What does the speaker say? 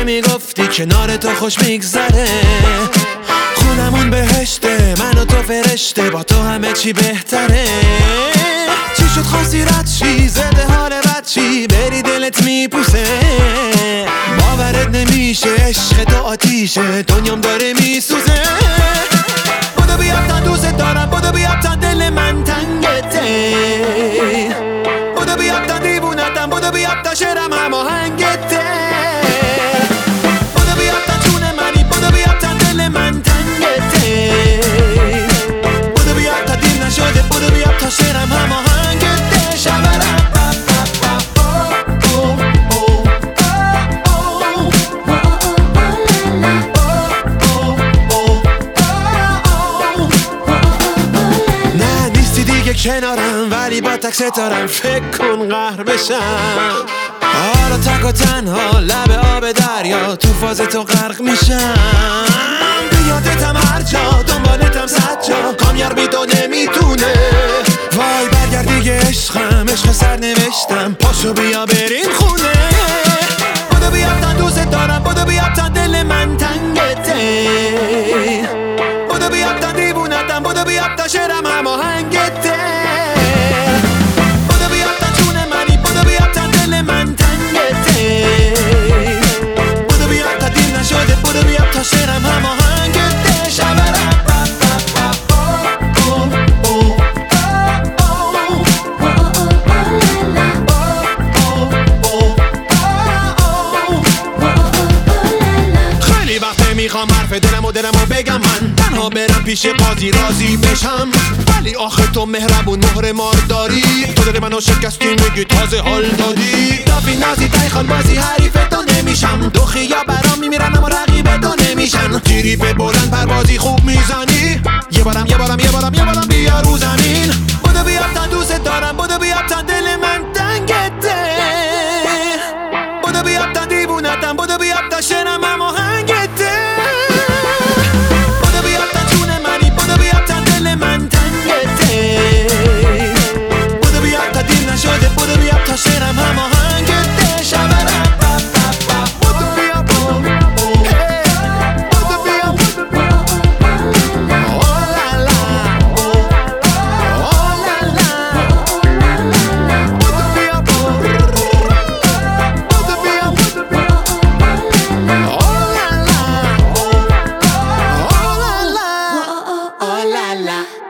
میگفتی کنار تو خوش میگذره، خونمون بهشته، من و تو فرشته، با تو همه چی بهتره. چی شد خواستی رد چی، زده حال بد چی، بری دلت میپوسه، باورت نمیشه، عشق تو آتیشه، دنیام داره میسوزه. بودو بیا تا دوست دارم، بودو بیا تا دل من تنگته، بودو بیا تا دیوونتم، بودو بیا تا شعرم هماهنگته، بودو بیا تا جون منی، بودو بیا تا دل من تنگته، بودو بیا تا دیر نشده، بودو بیا تا شعرم هماهنگته. شبرم کنارم ولی با تک ستارم، فکر کن قهر بشم. حالا تک و تنها لب آب دریا، تو فاز تو غرق میشم. بیادتم هر جا، دنبالتم صد جا، کامیار بی تو نمیتونه. وای برگرد دیگه عشقم، عشق سر نوشتم، پاشو بیا بریم خونه. بودو بیا تا دوست دارم، بودو بیا تا دل من تنگته، بودو بیا تا دیوونتم، بودو بیا تا شعرم هماهنگته، بودو بیا تا جون منی، بودو بیا تا دل من تنگته، بودو بیا تا دیر نشده، بودو بیا تا شعرم هماهنگته. شبرم میخوام حرف دلمو بگم، من تنها برم پیش قاضی راضی بشم، ولی آخه تو مهربون مهر مار داری، تو دل منو شکستی میگی تازه حال دادی. دافی نازی تایخان بازی حریف تو نمیشم، دو خیا برام میمیرن اما رقیب تو نمیشن. تیری به بلند پروازی خوب میزنی، یه بارم بیا رو زمین. بودو بیا تا دوست دارم، بودو بیا تا دل من تنگته، بودو بیا تا دیوونتم، بودو بیا تا شعرم هماهنگته، بودو بیا تا جون منی، بودو بیا تا دل من تنگته، بودو بیا تا دیر نشده، بودو بیا تا شعرم هماهنگته. شبرم la la